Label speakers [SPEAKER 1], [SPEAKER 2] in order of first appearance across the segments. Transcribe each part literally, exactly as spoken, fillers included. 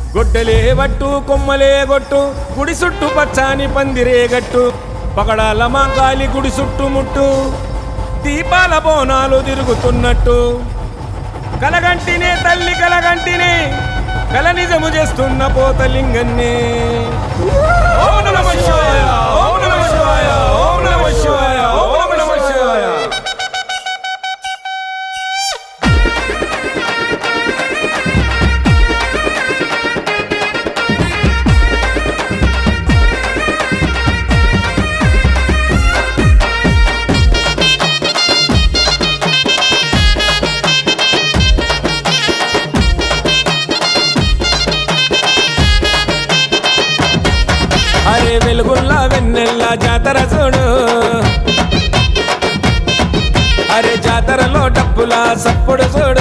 [SPEAKER 1] గొడ్డలే వట్టు కొమ్మలే గొట్టు గుడి చుట్టూ పచ్చాని పందిరే గట్టు పగడాల మాంకాలి గుడి చుట్టూ ముట్టు దీపాల బోనాలు తిరుగుతున్నట్టు కలగంటినే తల్లి కలగంటినే కల నిజము చేస్తున్న పోతలింగన్నే ఓం నమః శివాయ ఓం నమః శివాయ ఓం నమః శివాయ ఓం నమః శివాయ అరే వెలుగుల్లా వెన్నెల్లా జాతర చూడు అరే జాతరలో డప్పులా సప్పుడు చూడు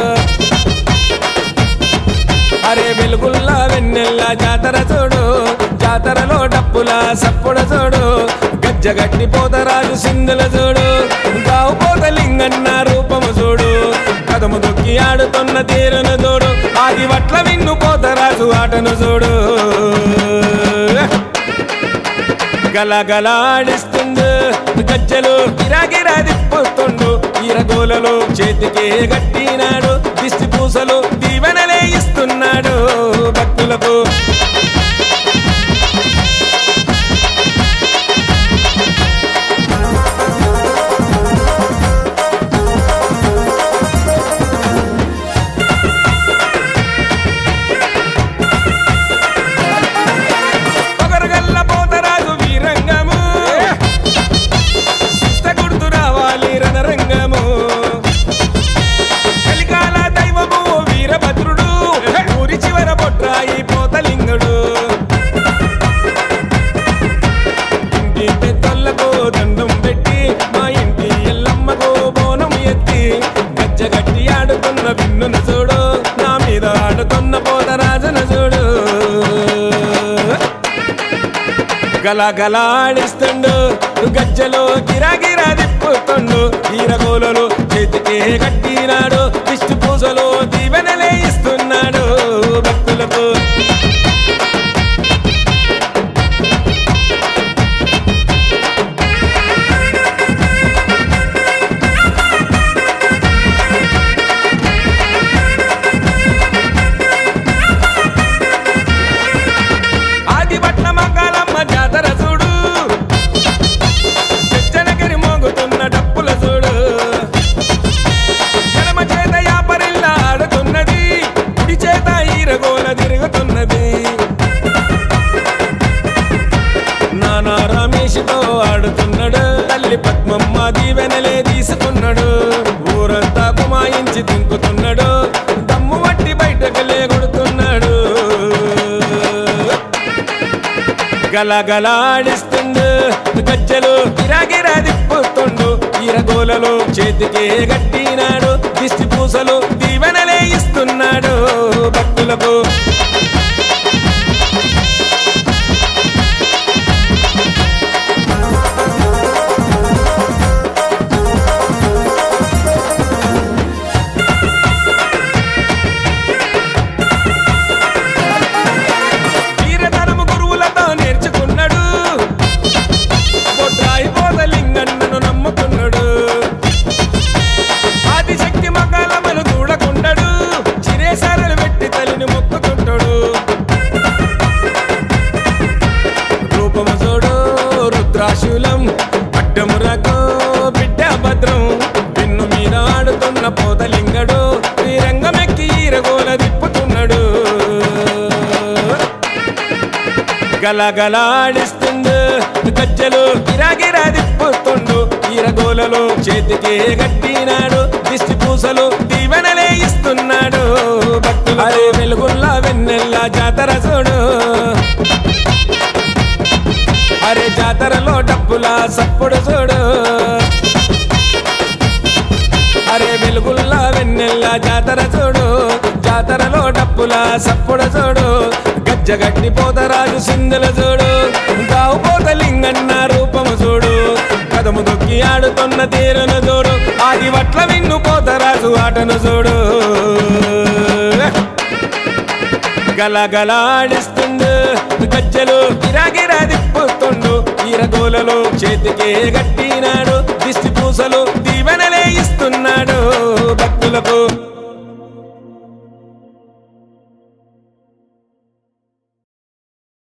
[SPEAKER 1] అరే వెలుగుల్లా వెన్నెల్లా జాతర చూడు జాతరలో డప్పులా సప్పుడు చూడు గజ్జగట్టి పోతరాజు సింధుల చూడు గావు పోతలింగన్న రూపము చూడు కదము దొక్కి ఆడుతున్న తీరును చూడు ఆది వట్ల విన్ను పోతరాజు ఆటను చూడు గలగలాడిస్తుండు గజ్జలు గిరాగిరా తిప్పుతుండు ఈరగోలలో చేతికే గట్టినాడు దిష్టి పూసలు దీవెనలే ఇస్తున్నాడు భక్తులకు విన్నును చూడు నా మీద ఆడుతున్న పోతరాజును చూడు గలగలాడిస్తుండు గజ్జలో గిరాగిరా తిప్పుతుండు ఈరగోలలో చేతికే కట్టినాడు దిష్టి పూసలో దీవెనలే ఇస్తున్నాడు భక్తులకు నానా రమేష్తో ఆడుతున్నాడు తల్లి పద్మమ్మ దీవెనలే తీసుకున్నాడు ఊరంతా కుమాయించి దింకుతున్నాడు దమ్ము వట్టి బయటకు లేగొడుతున్నాడు గలగలాడిస్తుండు గజ్జలు గిరాగిరా తిప్పుతుండు ఈరగోలలో చేతికే గట్టినాడు దిష్టి పూసలు దీవెనలే ఇస్తున్నాడు భక్తులకు రుద్రాశూలం అడ్డమురకో బిడ్డ భద్రం విన్ను మీద ఆడుతున్న పోతలింగడు ఈ రంగమెక్కి ఈరగోల తిప్పుతున్నాడు గలగలాడిస్తుండు గజ్జలు గిరాగిరా తిప్పుతుండు ఈరగోలలో చేతికే గట్టినాడు దిష్టి పూసలు దీవెనలే ఇస్తున్నాడు భక్తులు అరే వెలుగుల్లా వెన్నెల్లా జాతర చూడు అరే జాతరలో డప్పులా సప్పుడు చూడు అరే వెలుగుల్లా వెన్నెల్లా జాతర చూడు జాతరలో డప్పులా సప్పుడు చూడు గజ్జగట్టి పోతరాజు సింధుల చూడు గావు పోతలింగన్న రూపము చూడు కదము దొక్కి ఆడుతున్న తీరును చూడు ఆది వట్ల విన్ను పోతరాజు ఆటను చూడు గలగలాడిస్తుండు గజ్జలు గిరాగిరా తిప్పుతుండు ఈరగోలలో చేతికే గట్టినాడు